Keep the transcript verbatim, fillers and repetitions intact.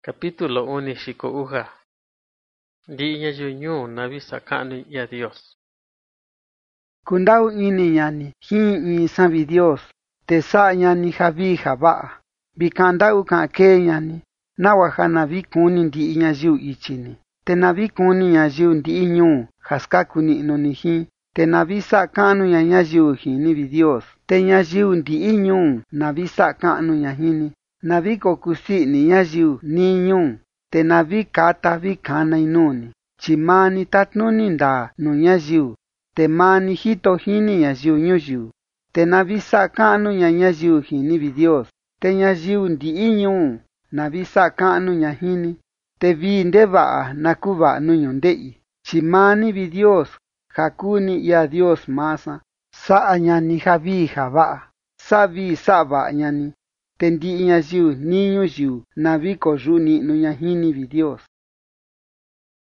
Capítulo uni xiko uja. Ndi ñayiu ñuu navi saka'nu ya Dios. Kundau ini ñani jin in savi Dios, te sa'a ñani ja vii ja va'a. Vi ka'an nda'u ka'an kee ñani, nawa ja na vi kuni ndi'i ñayiu ichi ni, te na vi kuni ñayiu ndi'i ñuu ja skaku ni'nu ni jin, te na vi sa'a ka'nu ña ñayiu jini vi Dios, te ñayiu ndi'i ñuu na vi sa'a ka'nu ña jini. Na vi kokusii ini ñayiu nii ñuu, te na vi kata vi kanai nuu ni, chi maa ni tatnuni ndaa nuu ñayiu, te maa ni jito jini ñayiu ñuyiu. Te na vi sa'a ka'nu ña ñayiu jini vi Dios, te ñayiu ndi'i ñuu na vi sa'a ka'nu ña jini. Te vii ndeva'a na kuva'a nuu ñunde'i, chi maa ni vi Dios ja kuu ni ia Dios masa, sa'a ñani ja vii ja va'a, sa'a vii sa'a va'a ñani. Te ndi'i ñayiu nii ñuyiu na vi koyu'u ni'nu ña jini vi Dios.